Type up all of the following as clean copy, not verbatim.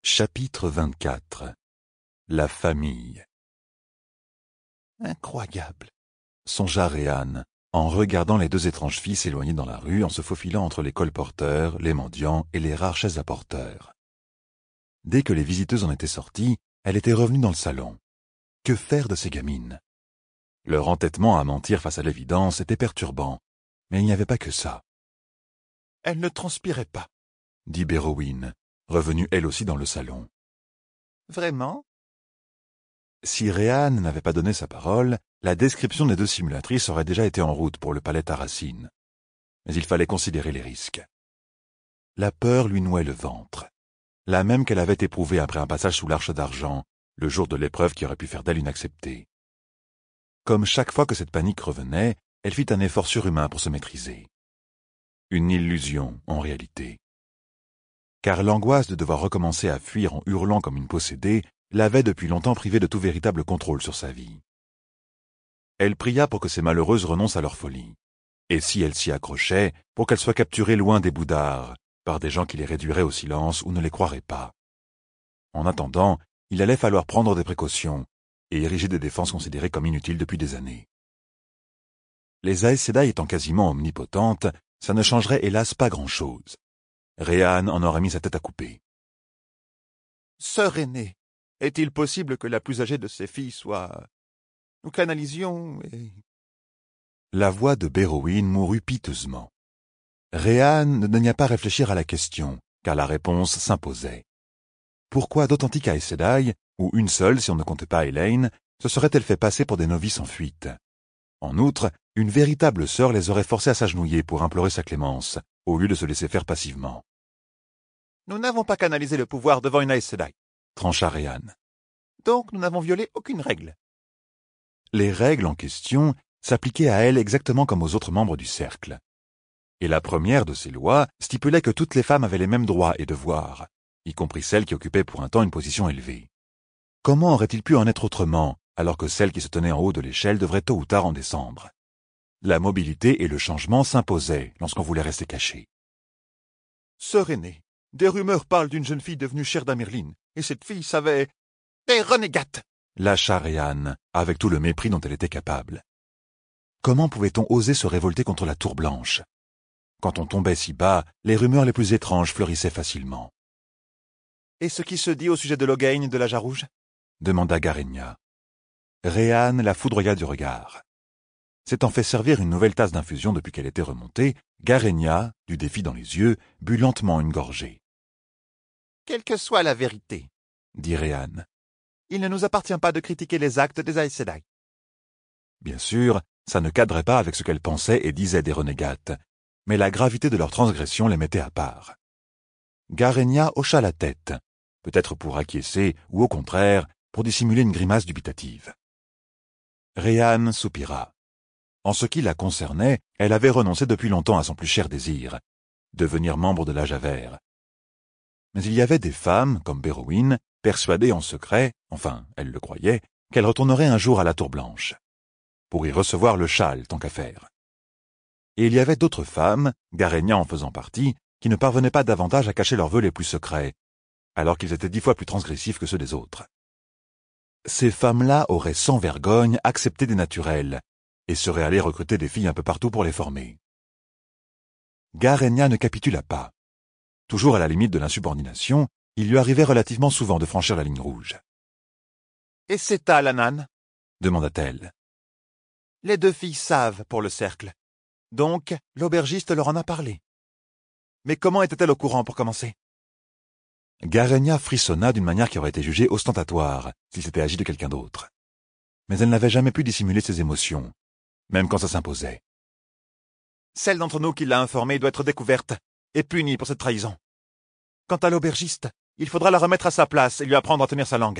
Chapitre 24. La famille. Incroyable, songea Réan, en regardant les deux étranges filles s'éloigner dans la rue en se faufilant entre les colporteurs, les mendiants et les rares chaises à porteurs. Dès que les visiteuses en étaient sorties, elle était revenue dans le salon. Que faire de ces gamines? Leur entêtement à mentir face à l'évidence était perturbant, mais il n'y avait pas que ça. elle ne transpirait pas. Dit Berowyn, revenue elle aussi dans le salon. Vraiment? Si Réan n'avait pas donné sa parole, la description des deux simulatrices aurait déjà été en route pour le palais Tarracine. Mais il fallait considérer les risques. La peur lui nouait le ventre, la même qu'elle avait éprouvée après un passage sous l'Arche d'Argent, le jour de l'épreuve qui aurait pu faire d'elle une acceptée. Comme chaque fois que cette panique revenait, elle fit un effort surhumain pour se maîtriser. Une illusion, en réalité. Car l'angoisse de devoir recommencer à fuir en hurlant comme une possédée l'avait depuis longtemps privée de tout véritable contrôle sur sa vie. Elle pria pour que ces malheureuses renoncent à leur folie, et si elles s'y accrochaient, pour qu'elles soient capturées loin des boudards, par des gens qui les réduiraient au silence ou ne les croiraient pas. En attendant, il allait falloir prendre des précautions et ériger des défenses considérées comme inutiles depuis des années. Les Aes Sedai étant quasiment omnipotentes, ça ne changerait hélas pas grand-chose. Réan en aurait mis sa tête à couper. Sœur aînée, est-il possible que la plus âgée de ces filles soit... Nous canalisions et... La voix de Berowyn mourut piteusement. Réan ne daigna pas réfléchir à la question, car la réponse s'imposait. Pourquoi d'authentiques Aes Sedai, ou une seule si on ne comptait pas Elaine, se serait-elle fait passer pour des novices en fuite? En outre, une véritable sœur les aurait forcées à s'agenouiller pour implorer sa clémence, au lieu de se laisser faire passivement. Nous n'avons pas canalisé le pouvoir devant une Aes Sedai. Trancha Réan. Donc nous n'avons violé aucune règle. Les règles en question s'appliquaient à elle exactement comme aux autres membres du cercle. Et la première de ces lois stipulait que toutes les femmes avaient les mêmes droits et devoirs, y compris celles qui occupaient pour un temps une position élevée. Comment aurait-il pu en être autrement, alors que celle qui se tenait en haut de l'échelle devrait tôt ou tard en descendre? La mobilité et le changement s'imposaient lorsqu'on voulait rester caché. Sœur aînée, des rumeurs parlent d'une jeune fille devenue chère d'Amerlin, et cette fille savait... Des renégates! Lâcha Réan, avec tout le mépris dont elle était capable. Comment pouvait-on oser se révolter contre la Tour Blanche? Quand on tombait si bas, les rumeurs les plus étranges fleurissaient facilement. Et ce qui se dit au sujet de Logain de la Jarrouge? Demanda Garenia. Réan la foudroya du regard. S'étant fait servir une nouvelle tasse d'infusion depuis qu'elle était remontée, Garenia, du défi dans les yeux, but lentement une gorgée. Quelle que soit la vérité, dit Réan. Il ne nous appartient pas de critiquer les actes des Aes Sedai. Bien sûr, ça ne cadrait pas avec ce qu'elle pensait et disait des renégates, mais la gravité de leur transgression les mettait à part. Garenia hocha la tête, peut-être pour acquiescer ou au contraire, pour dissimuler une grimace dubitative. Réan soupira. En ce qui la concernait, elle avait renoncé depuis longtemps à son plus cher désir, devenir membre de l'âge à vert. Mais il y avait des femmes, comme Berowyn, persuadées en secret, enfin, elle le croyait, qu'elle retournerait un jour à la Tour Blanche, pour y recevoir le châle, tant qu'à faire. Et il y avait d'autres femmes, Garenia en faisant partie, qui ne parvenaient pas davantage à cacher leurs vœux les plus secrets, alors qu'ils étaient 10 fois plus transgressifs que ceux des autres. Ces femmes-là auraient sans vergogne accepté des naturels, et seraient allées recruter des filles un peu partout pour les former. Garenia ne capitula pas. Toujours à la limite de l'insubordination, il lui arrivait relativement souvent de franchir la ligne rouge. « Et c'est à Lanan ?» demanda-t-elle. « Les deux filles savent pour le cercle. Donc, l'aubergiste leur en a parlé. Mais comment était-elle au courant pour commencer ?» Garenia frissonna d'une manière qui aurait été jugée ostentatoire s'il s'était agi de quelqu'un d'autre. Mais elle n'avait jamais pu dissimuler ses émotions, même quand ça s'imposait. « Celle d'entre nous qui l'a informée doit être découverte et punie pour cette trahison. Quant à l'aubergiste, il faudra la remettre à sa place et lui apprendre à tenir sa langue. »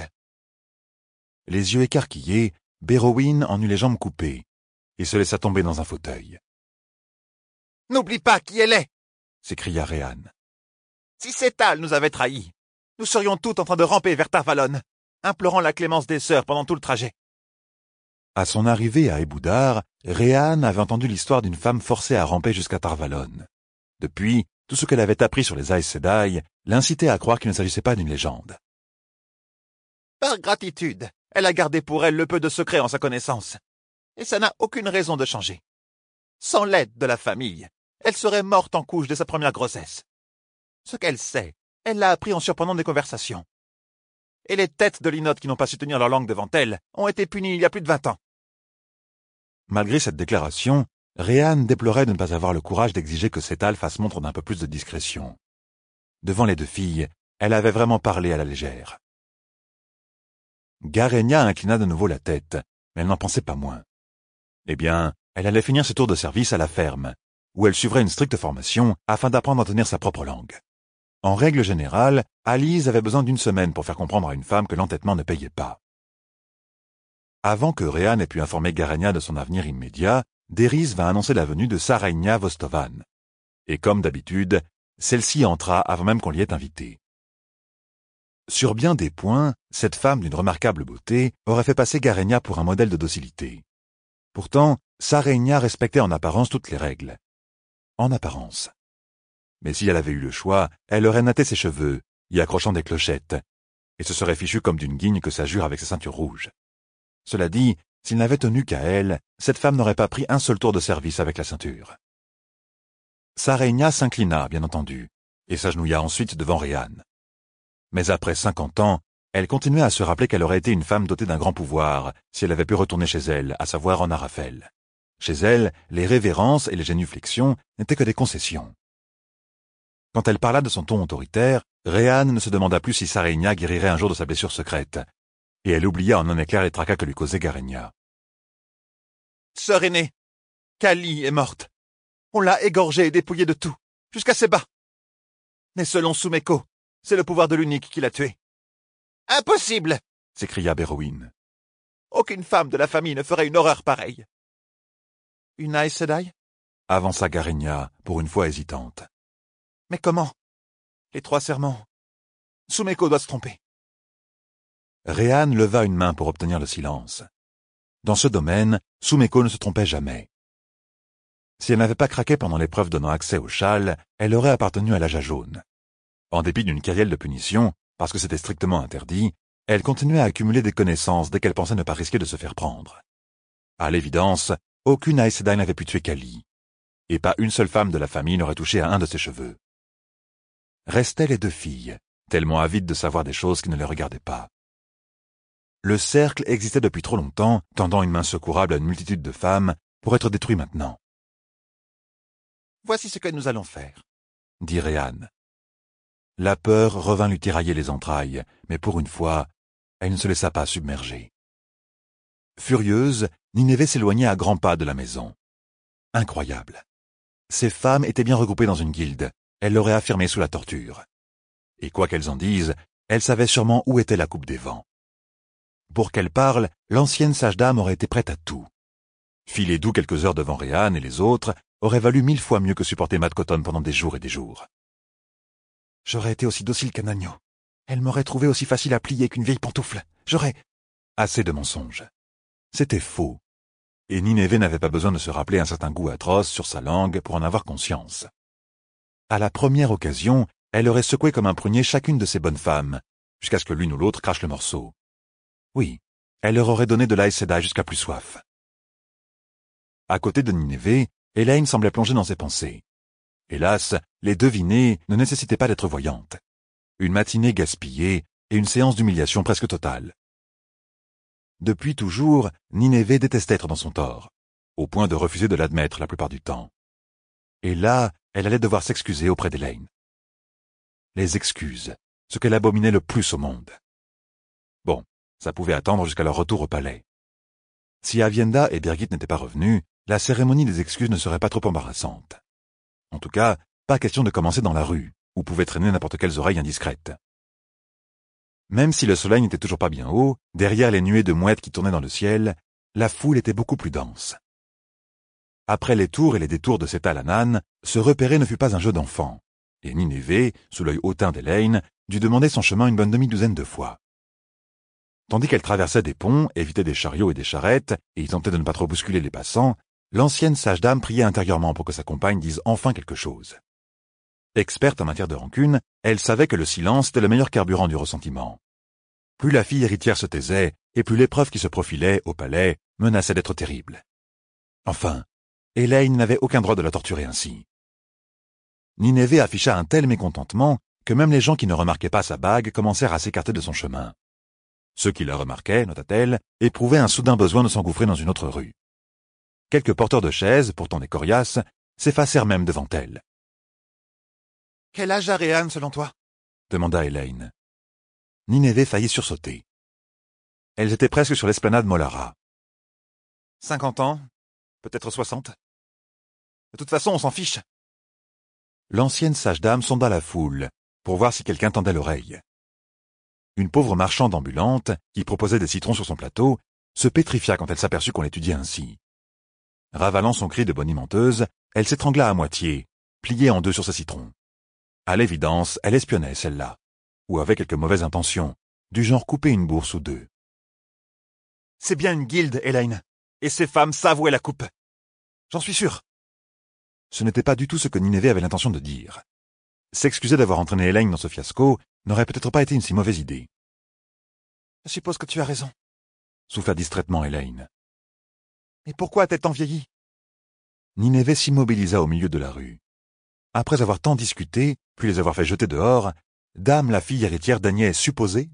Les yeux écarquillés, Berowyn en eut les jambes coupées et se laissa tomber dans un fauteuil. « N'oublie pas qui elle est !» s'écria Réan. « Si Cétal nous avait trahis, nous serions toutes en train de ramper vers Tar-Valon, implorant la clémence des sœurs pendant tout le trajet. » À son arrivée à Eboudar, Réan avait entendu l'histoire d'une femme forcée à ramper jusqu'à Tar-Valon. Depuis, tout ce qu'elle avait appris sur les Aes Sedai l'incitait à croire qu'il ne s'agissait pas d'une légende. Par gratitude, elle a gardé pour elle le peu de secret en sa connaissance. Et ça n'a aucune raison de changer. Sans l'aide de la famille, elle serait morte en couche dès sa première grossesse. Ce qu'elle sait, elle l'a appris en surprenant des conversations. Et les têtes de linottes qui n'ont pas su tenir leur langue devant elle ont été punies il y a plus de 20 ans. Malgré cette déclaration, Rhéanne déplorait de ne pas avoir le courage d'exiger que Cétal fasse montre d'un peu plus de discrétion. Devant les deux filles, elle avait vraiment parlé à la légère. Garenia inclina de nouveau la tête, mais elle n'en pensait pas moins. Eh bien, elle allait finir ce tour de service à la ferme, où elle suivrait une stricte formation afin d'apprendre à tenir sa propre langue. En règle générale, Alyse avait besoin d'une semaine pour faire comprendre à une femme que l'entêtement ne payait pas. Avant que Rhéanne ait pu informer Garenia de son avenir immédiat, Derys va annoncer la venue de Sarainia Vostovan. Et comme d'habitude, celle-ci entra avant même qu'on l'y ait invitée. Sur bien des points, cette femme d'une remarquable beauté aurait fait passer Garenia pour un modèle de docilité. Pourtant, Sarainia respectait en apparence toutes les règles. En apparence. Mais si elle avait eu le choix, elle aurait natté ses cheveux, y accrochant des clochettes, et se serait fichue comme d'une guigne que s'ajure avec ses ceintures rouges. Cela dit, s'il n'avait tenu qu'à elle, cette femme n'aurait pas pris un seul tour de service avec la ceinture. Sarainia s'inclina, bien entendu, et s'agenouilla ensuite devant Rhéanne. Mais après 50 ans, elle continuait à se rappeler qu'elle aurait été une femme dotée d'un grand pouvoir, si elle avait pu retourner chez elle, à savoir en Arafel. Chez elle, les révérences et les génuflexions n'étaient que des concessions. Quand elle parla de son ton autoritaire, Rhéanne ne se demanda plus si Sarainia guérirait un jour de sa blessure secrète, et elle oublia en un éclair les tracas que lui causait Garenia. Sœur aînée, Kali est morte. On l'a égorgée et dépouillée de tout, jusqu'à ses bas. Mais selon Sumeko, c'est le pouvoir de l'unique qui l'a tuée. Impossible! S'écria Berowyn. Aucune femme de la famille ne ferait une horreur pareille. Une Aes Sedai? Avança Garenia, pour une fois hésitante. Mais comment? Les 3 serments. Sumeko doit se tromper. Rhéanne leva une main pour obtenir le silence. Dans ce domaine, Sumeko ne se trompait jamais. Si elle n'avait pas craqué pendant l'épreuve donnant accès au châle, elle aurait appartenu à l'âge jaune. En dépit d'une kyrielle de punition, parce que c'était strictement interdit, elle continuait à accumuler des connaissances dès qu'elle pensait ne pas risquer de se faire prendre. À l'évidence, aucune Aes Sedai n'avait pu tuer Kali, et pas une seule femme de la famille n'aurait touché à un de ses cheveux. Restaient les deux filles, tellement avides de savoir des choses qui ne les regardaient pas. Le cercle existait depuis trop longtemps, tendant une main secourable à une multitude de femmes, pour être détruit maintenant. Voici ce que nous allons faire, dit Rhéanne. La peur revint lui tirailler les entrailles, mais pour une fois, elle ne se laissa pas submerger. Furieuse, Nineveh s'éloignait à grands pas de la maison. Incroyable. Ces femmes étaient bien regroupées dans une guilde, elle l'aurait affirmé sous la torture. Et quoi qu'elles en disent, elles savaient sûrement où était la coupe des vents. Pour qu'elle parle, l'ancienne sage-dame aurait été prête à tout. Filer doux quelques heures devant Rhéanne et les autres aurait valu 1000 fois mieux que supporter Matt Cotton pendant des jours et des jours. J'aurais été aussi docile qu'un agneau. Elle m'aurait trouvé aussi facile à plier qu'une vieille pantoufle. J'aurais... Assez de mensonges. C'était faux. Et Nineveh n'avait pas besoin de se rappeler un certain goût atroce sur sa langue pour en avoir conscience. À la première occasion, elle aurait secoué comme un prunier chacune de ces bonnes femmes, jusqu'à ce que l'une ou l'autre crache le morceau. Oui, elle leur aurait donné de l'Aes Sedai jusqu'à plus soif. À côté de Nineveh, Elaine semblait plongée dans ses pensées. Hélas, les devinées ne nécessitaient pas d'être voyantes. Une matinée gaspillée et une séance d'humiliation presque totale. Depuis toujours, Nineveh détestait être dans son tort, au point de refuser de l'admettre la plupart du temps. Et là, elle allait devoir s'excuser auprès d'Elaine. Les excuses, ce qu'elle abominait le plus au monde. Bon, ça pouvait attendre jusqu'à leur retour au palais. Si Avienda et Birgit n'étaient pas revenus, la cérémonie des excuses ne serait pas trop embarrassante. En tout cas, pas question de commencer dans la rue, où pouvaient traîner n'importe quelles oreilles indiscrètes. Même si le soleil n'était toujours pas bien haut, derrière les nuées de mouettes qui tournaient dans le ciel, la foule était beaucoup plus dense. Après les tours et les détours de Cétal Anan, se repérer ne fut pas un jeu d'enfant, et Nineveh, sous l'œil hautain d'Elaine, dut demander son chemin une bonne demi-douzaine de fois. Tandis qu'elle traversait des ponts, évitait des chariots et des charrettes, et y tentait de ne pas trop bousculer les passants, l'ancienne sage-dame priait intérieurement pour que sa compagne dise enfin quelque chose. Experte en matière de rancune, elle savait que le silence était le meilleur carburant du ressentiment. Plus la fille héritière se taisait, et plus l'épreuve qui se profilait, au palais, menaçait d'être terrible. Enfin, Elaine n'avait aucun droit de la torturer ainsi. Nineveh afficha un tel mécontentement que même les gens qui ne remarquaient pas sa bague commencèrent à s'écarter de son chemin. Ceux qui la remarquaient, nota-t-elle, éprouvaient un soudain besoin de s'engouffrer dans une autre rue. Quelques porteurs de chaises, pourtant des coriaces, s'effacèrent même devant elle. « Quel âge a Réan, selon toi » demanda Elaine. Nineveh faillit sursauter. Elles étaient presque sur l'esplanade Molara. 50 ans, peut-être 60. De toute façon, on s'en fiche. L'ancienne sage-dame sonda la foule, pour voir si quelqu'un tendait l'oreille. Une pauvre marchande ambulante, qui proposait des citrons sur son plateau, se pétrifia quand elle s'aperçut qu'on l'étudiait ainsi. Ravalant son cri de bonimenteuse, elle s'étrangla à moitié, pliée en deux sur ses citrons. À l'évidence, elle espionnait celle-là, ou avait quelque mauvaise intention, du genre couper une bourse ou deux. C'est bien une guilde, Elaine, et ces femmes savent où est la coupe. J'en suis sûr. Ce n'était pas du tout ce que Nineveh avait l'intention de dire. S'excuser d'avoir entraîné Elaine dans ce fiasco n'aurait peut-être pas été une si mauvaise idée. Je suppose que tu as raison, souffla distraitement Elaine. Mais pourquoi a-t-elle tant vieilli? Nineveh s'immobilisa au milieu de la rue. Après avoir tant discuté, puis les avoir fait jeter dehors, Dame, la fille héritière, daignait supposer?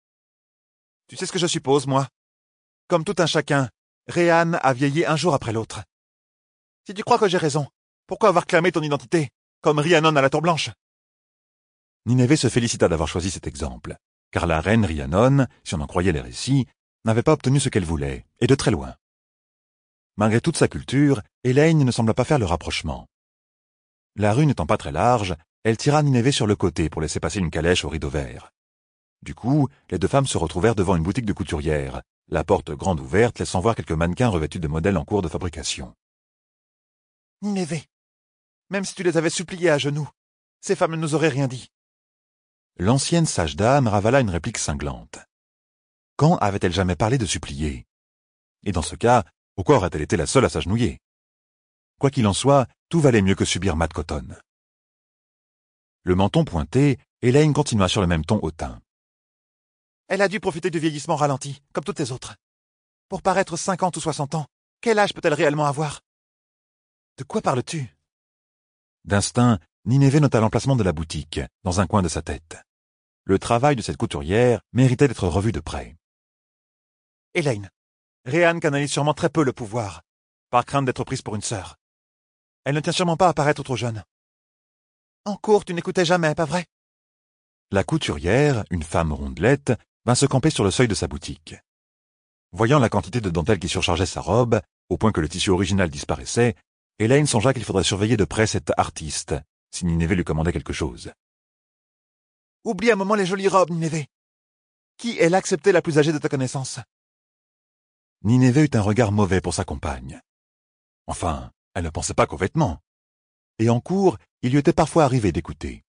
Tu sais ce que je suppose, moi? Comme tout un chacun, Réan a vieilli un jour après l'autre. Si tu crois que j'ai raison, pourquoi avoir clamé ton identité, comme Rhiannon à la Tour Blanche? Nineveh se félicita d'avoir choisi cet exemple, car la reine Rhiannon, si on en croyait les récits, n'avait pas obtenu ce qu'elle voulait, et de très loin. Malgré toute sa culture, Elaine ne sembla pas faire le rapprochement. La rue n'étant pas très large, elle tira Nineveh sur le côté pour laisser passer une calèche au rideau vert. Du coup, les deux femmes se retrouvèrent devant une boutique de couturière, la porte grande ouverte laissant voir quelques mannequins revêtus de modèles en cours de fabrication. Nineveh, même si tu les avais suppliés à genoux, ces femmes ne nous auraient rien dit. L'ancienne sage-dame ravala une réplique cinglante. Quand avait-elle jamais parlé de supplier? Et dans ce cas, pourquoi aurait-elle été la seule à s'agenouiller? Quoi qu'il en soit, tout valait mieux que subir Matt Cotton. Le menton pointé, Elaine continua sur le même ton hautain. Elle a dû profiter du vieillissement ralenti, comme toutes les autres. Pour paraître 50 ou 60 ans, quel âge peut-elle réellement avoir? De quoi parles-tu? D'instinct, Nineveh nota l'emplacement de la boutique, dans un coin de sa tête. Le travail de cette couturière méritait d'être revu de près. Elaine, Réan canalise sûrement très peu le pouvoir, par crainte d'être prise pour une sœur. Elle ne tient sûrement pas à paraître trop jeune. En cours, tu n'écoutais jamais, pas vrai? La couturière, une femme rondelette, vint se camper sur le seuil de sa boutique. Voyant la quantité de dentelle qui surchargeait sa robe, au point que le tissu original disparaissait, Elaine songea qu'il faudrait surveiller de près cette artiste, si Nineveh lui commandait quelque chose. Oublie un moment les jolies robes, Nineveh. Qui est l'acceptée la plus âgée de ta connaissance? Nineveh eut un regard mauvais pour sa compagne. Enfin, elle ne pensait pas qu'aux vêtements. Et en cours, il lui était parfois arrivé d'écouter.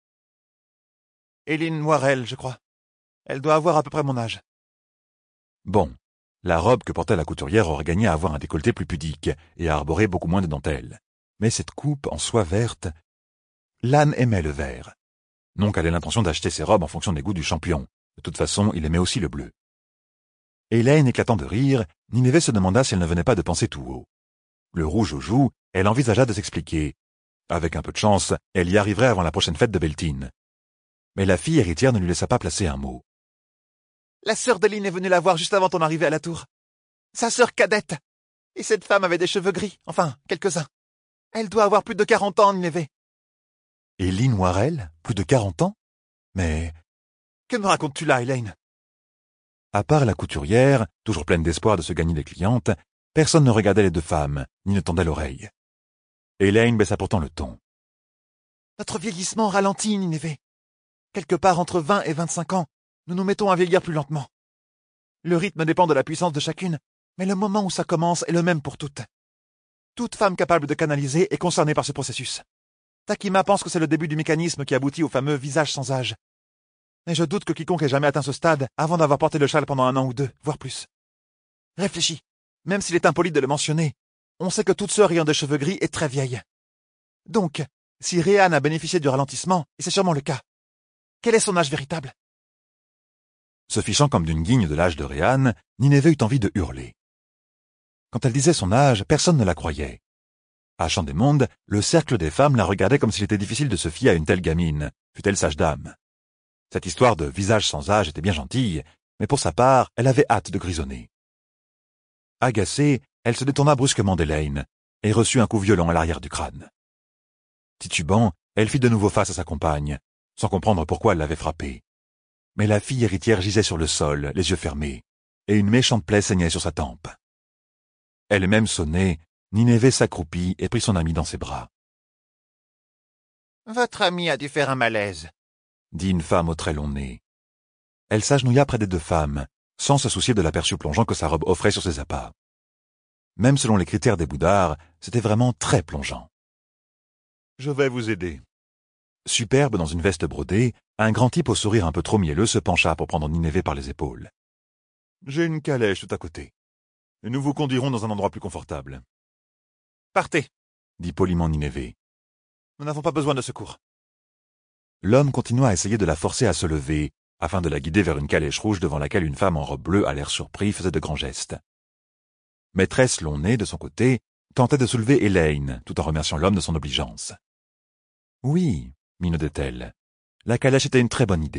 Éline Noirel, je crois. Elle doit avoir à peu près mon âge. Bon, la robe que portait la couturière aurait gagné à avoir un décolleté plus pudique et à arborer beaucoup moins de dentelle. Mais cette coupe en soie verte... L'âne aimait le vert. Non qu'elle ait l'intention d'acheter ses robes en fonction des goûts du champion. De toute façon, il aimait aussi le bleu. Elaine éclatant de rire, Nineveh se demanda si elle ne venait pas de penser tout haut. Le rouge aux joues, elle envisagea de s'expliquer. Avec un peu de chance, elle y arriverait avant la prochaine fête de Beltine. Mais la fille héritière ne lui laissa pas placer un mot. La sœur d'Éline est venue la voir juste avant ton arrivée à la tour. Sa sœur cadette. Et cette femme avait des cheveux gris, enfin, quelques-uns. Elle doit avoir plus de 40 ans, Nineveh. Éline Noirel, plus de 40 ans? Mais... Que me racontes-tu là, Elaine? À part la couturière, toujours pleine d'espoir de se gagner des clientes, personne ne regardait les deux femmes, ni ne tendait l'oreille. Elaine baissa pourtant le ton. Notre vieillissement ralentit, Nineveh. Quelque part entre 20 et 25 ans, nous nous mettons à vieillir plus lentement. Le rythme dépend de la puissance de chacune, mais le moment où ça commence est le même pour toutes. Toute femme capable de canaliser est concernée par ce processus. Takima pense que c'est le début du mécanisme qui aboutit au fameux visage sans âge. Mais je doute que quiconque ait jamais atteint ce stade avant d'avoir porté le châle pendant 1 an ou 2, voire plus. Réfléchis, même s'il est impoli de le mentionner, on sait que toute sœur ayant des cheveux gris est très vieille. Donc, Si Réan a bénéficié du ralentissement, et c'est sûrement le cas, quel est son âge véritable? Se fichant comme d'une guigne de l'âge de Réan, Nineveh eut envie de hurler. Quand elle disait son âge, personne ne la croyait. À Champ des Mondes, le cercle des femmes la regardait comme s'il était difficile de se fier à une telle gamine, fût-elle sage dame. Cette histoire de visage sans âge était bien gentille, mais pour sa part, elle avait hâte de grisonner. Agacée, elle se détourna brusquement d'Elaine et reçut un coup violent à l'arrière du crâne. Titubant, elle fit de nouveau face à sa compagne, sans comprendre pourquoi elle l'avait frappée. Mais la fille héritière gisait sur le sol, les yeux fermés, et une méchante plaie saignait sur sa tempe. Elle-même sonnée, Nineveh s'accroupit et prit son amie dans ses bras. « Votre amie a dû faire un malaise, » dit une femme au très long nez. Elle s'agenouilla près des deux femmes, sans se soucier de l'aperçu plongeant que sa robe offrait sur ses appas. Même selon les critères des boudards, c'était vraiment très plongeant. « Je vais vous aider. » Superbe dans une veste brodée, un grand type au sourire un peu trop mielleux se pencha pour prendre Nineveh par les épaules. « J'ai une calèche tout à côté, et nous vous conduirons dans un endroit plus confortable. »« Partez, » dit poliment Nineveh. « Nous n'avons pas besoin de secours. » L'homme continua à essayer de la forcer à se lever, afin de la guider vers une calèche rouge devant laquelle une femme en robe bleue à l'air surpris faisait de grands gestes. Maîtresse Long-Nez, de son côté, tentait de soulever Elaine, tout en remerciant l'homme de son obligeance. « Oui, » minaudait-elle, « la calèche était une très bonne idée. »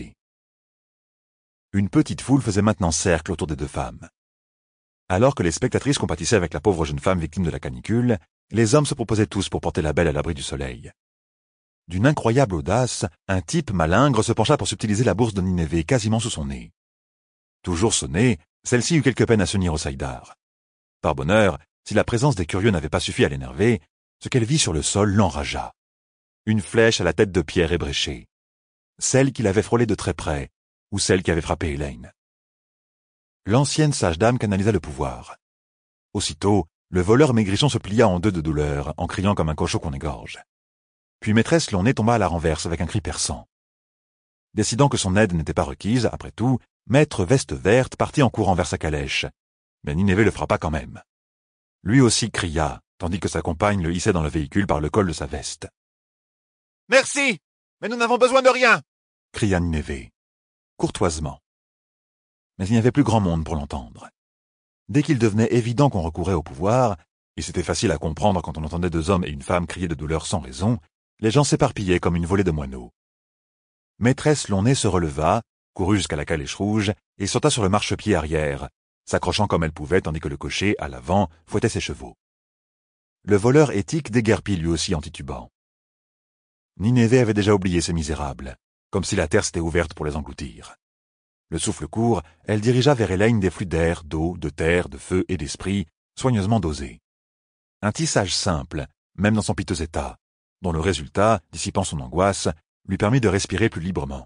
Une petite foule faisait maintenant cercle autour des deux femmes. Alors que les spectatrices compatissaient avec la pauvre jeune femme victime de la canicule, les hommes se proposaient tous pour porter la belle à l'abri du soleil. D'une incroyable audace, un type malingre se pencha pour subtiliser la bourse de Nineveh quasiment sous son nez. Toujours sonnée, celle-ci eut quelque peine à s'unir au saïdar. Par bonheur, si la présence des curieux n'avait pas suffi à l'énerver, ce qu'elle vit sur le sol l'enragea. Une flèche à la tête de pierre ébréchée. Celle qui l'avait frôlée de très près, ou celle qui avait frappé Elaine. L'ancienne sage-dame canalisa le pouvoir. Aussitôt, le voleur maigrichon se plia en deux de douleur, en criant comme un cochon qu'on égorge. Puis maîtresse Long-Nez tomba à la renverse avec un cri perçant. Décidant que son aide n'était pas requise, après tout, maître Veste Verte partit en courant vers sa calèche. Mais Nineveh le frappa quand même. Lui aussi cria, tandis que sa compagne le hissait dans le véhicule par le col de sa veste. « Merci, mais nous n'avons besoin de rien !» cria Nineveh, courtoisement. Mais il n'y avait plus grand monde pour l'entendre. Dès qu'il devenait évident qu'on recourait au pouvoir, et c'était facile à comprendre quand on entendait deux hommes et une femme crier de douleur sans raison, les gens s'éparpillaient comme une volée de moineaux. Maîtresse Long-Nez se releva, courut jusqu'à la calèche rouge et sauta sur le marchepied arrière, s'accrochant comme elle pouvait tandis que le cocher, à l'avant, fouettait ses chevaux. Le voleur éthique déguerpit lui aussi en titubant. Nineveh avait déjà oublié ces misérables, comme si la terre s'était ouverte pour les engloutir. Le souffle court, elle dirigea vers Elaine des flux d'air, d'eau, de terre, de feu et d'esprit, soigneusement dosés. Un tissage simple, même dans son piteux état, dont le résultat, dissipant son angoisse, lui permit de respirer plus librement.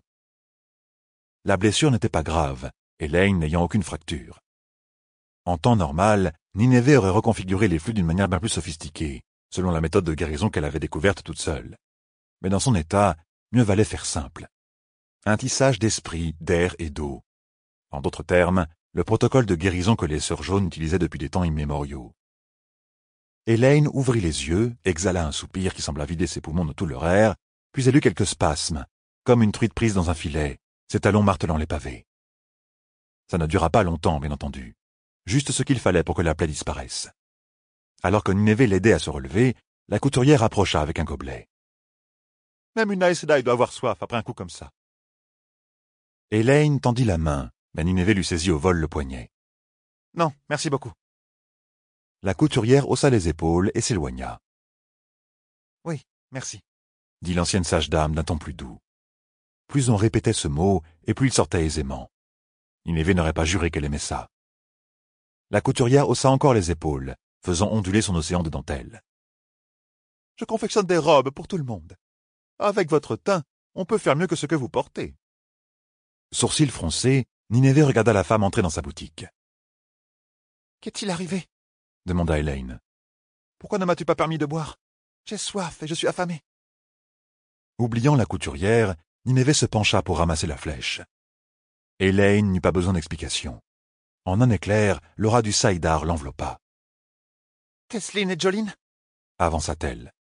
La blessure n'était pas grave, Elaine n'ayant aucune fracture. En temps normal, Nineveh aurait reconfiguré les flux d'une manière bien plus sophistiquée, selon la méthode de guérison qu'elle avait découverte toute seule. Mais dans son état, mieux valait faire simple. Un tissage d'esprit, d'air et d'eau. En d'autres termes, le protocole de guérison que les sœurs jaunes utilisaient depuis des temps immémoriaux. Elaine ouvrit les yeux, exhala un soupir qui sembla vider ses poumons de tout leur air, puis elle eut quelques spasmes, comme une truite prise dans un filet, ses talons martelant les pavés. Ça ne dura pas longtemps, bien entendu. Juste ce qu'il fallait pour que la plaie disparaisse. Alors que Nineveh l'aidait à se relever, la couturière approcha avec un gobelet. Même une Aes Sedai doit avoir soif après un coup comme ça. Elaine tendit la main, mais Nineveh lui saisit au vol le poignet. Non, merci beaucoup. La couturière haussa les épaules et s'éloigna. Oui, merci, dit l'ancienne sage-dame d'un ton plus doux. Plus on répétait ce mot, et plus il sortait aisément. Nineveh n'aurait pas juré qu'elle aimait ça. La couturière haussa encore les épaules, faisant onduler son océan de dentelle. Je confectionne des robes pour tout le monde. Avec votre teint, on peut faire mieux que ce que vous portez. Sourcils froncés, Nineveh regarda la femme entrer dans sa boutique. Qu'est-il arrivé? Demanda Elaine. Pourquoi ne m'as-tu pas permis de boire? J'ai soif et je suis affamée. Oubliant la couturière, Nineveh se pencha pour ramasser la flèche. Elaine n'eut pas besoin d'explication. En un éclair, l'aura du saïdar l'enveloppa. Tesline et Joline? Avança-t-elle.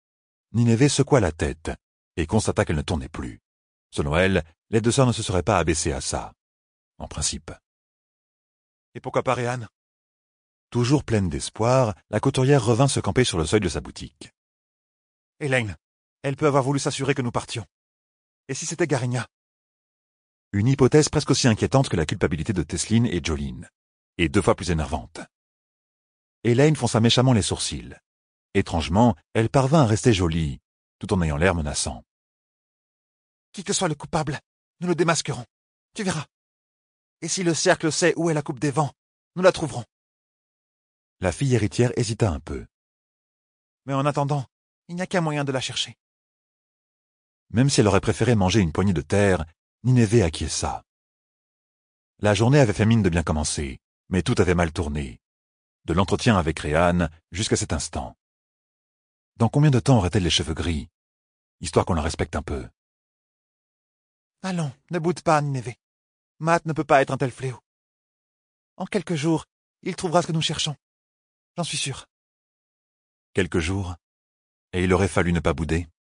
Nineveh secoua la tête et constata qu'elle ne tournait plus. Selon elle, les deux sœurs ne se seraient pas abaissées à ça. En principe. Et pourquoi pas Réan? Toujours pleine d'espoir, la couturière revint se camper sur le seuil de sa boutique. Elaine, elle peut avoir voulu s'assurer que nous partions. Et si c'était Garinia? Une hypothèse presque aussi inquiétante que la culpabilité de Tesline et Jolene, et 2 fois plus énervante. Elaine fronça méchamment les sourcils. Étrangement, elle parvint à rester jolie, tout en ayant l'air menaçant. Qui que soit le coupable, nous le démasquerons. Tu verras. Et si le cercle sait où est la coupe des vents, nous la trouverons. La fille héritière hésita un peu. Mais en attendant, il n'y a qu'un moyen de la chercher. Même si elle aurait préféré manger une poignée de terre, Nineveh acquiesça. La journée avait fait mine de bien commencer, mais tout avait mal tourné. De l'entretien avec Réan jusqu'à cet instant. Dans combien de temps aurait-elle les cheveux gris? Histoire qu'on la respecte un peu. Allons, ne boude pas, Nineveh. Matt ne peut pas être un tel fléau. En quelques jours, il trouvera ce que nous cherchons. J'en suis sûr. Quelques jours, et il aurait fallu ne pas bouder.